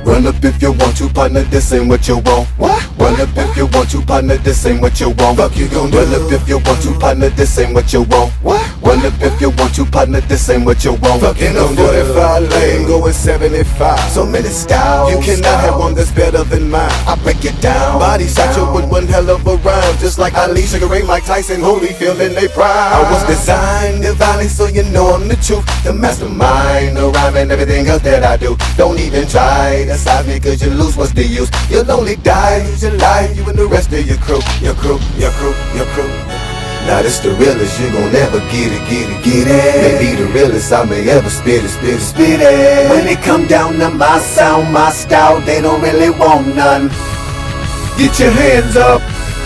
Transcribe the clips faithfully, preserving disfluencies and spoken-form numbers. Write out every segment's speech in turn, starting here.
Run up if you want to, partner, this ain't what you want. What? Run up if you want to, partner, this ain't what you want. Fuck you gon' do? Run up if you want to, partner, this ain't what you want. What? Run up if you want to, partner, this ain't what you want. Fuck you gon' do? In a forty-five lane, going seventy-five. So many styles, you cannot have one that's better than mine. I break it down. Body satchel with one hell of a rhyme, just like Ali, Sugar Ray, Mike Tyson, Holyfield in they prime. I was designed divinely, so you know I'm the truth, the mastermind, the rhyme and everything else that I do. Don't even try to stop me, cause you lose, what's the use? You'll only die, lose your life, you and the rest of your crew, your crew, your crew, your crew. Now this the realest, you gon' never get it, get it, get it. Maybe the realest I may ever spit it, spit it, spit it. When it come down to my sound, my style, they don't really want none. Get your hands up.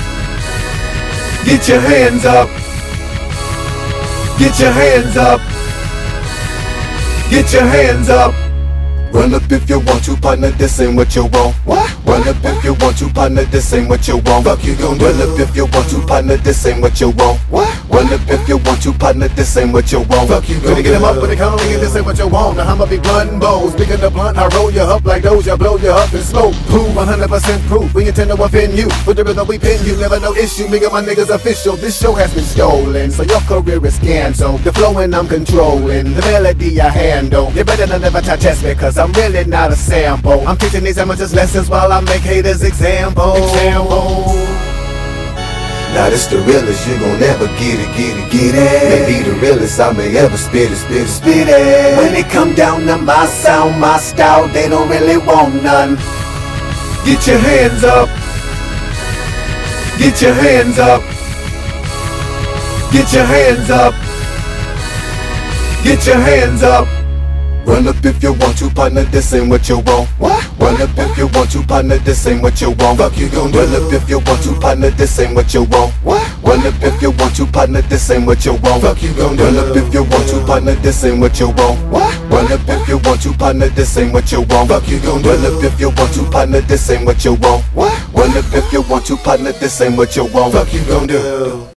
Get your hands up. Get your hands up. Get your hands up. Run up if you want to, partner, this ain't what you want. What? Run up if you want to, partner, this ain't what you want. Fuck you gon' do? Run up if you want to, partner, this ain't what you want. What? Run up if you want to, partner, this ain't what you want. Fuck you gon' do? Get him up with the calling and this ain't what you want. Now I'ma be blunt bows, bigger the blunt, I roll you up like those, I blow you up in smoke. Prove one hundred percent proof, we intend to offend you. With the rhythm we pin you, never no issue. Me and my niggas official, this show has been stolen, so your career is canceled. The flowing I'm controlling, the melody I handle. You better not never test me, cause I'm really not a sample. I'm teaching these amateurs lessons while I make haters example. Example. Now this the realest, you gon' never get it, get it, get it. Maybe the realest I may ever spit it, spit it, spit it. When it come down to my sound, my style, they don't really want none. Get your hands up. Get your hands up. Get your hands up. Get your hands up. Run up if you want to, partner, this ain't what you want. What? Run up if you want to, partner, this ain't what you want. Fuck you gon' do? Run up if you want to, partner, this ain't what you want. What? Run up if you want to, partner, this ain't what you want. Fuck you gon' do? Run up if you want to, partner, this ain't what you want. What? Run up if you want to, partner, this ain't what you want. Fuck you gon' do? Run up if you want to, partner, this ain't what you want. What? Run up if you want to, partner, this ain't what you want. Fuck you gon' do?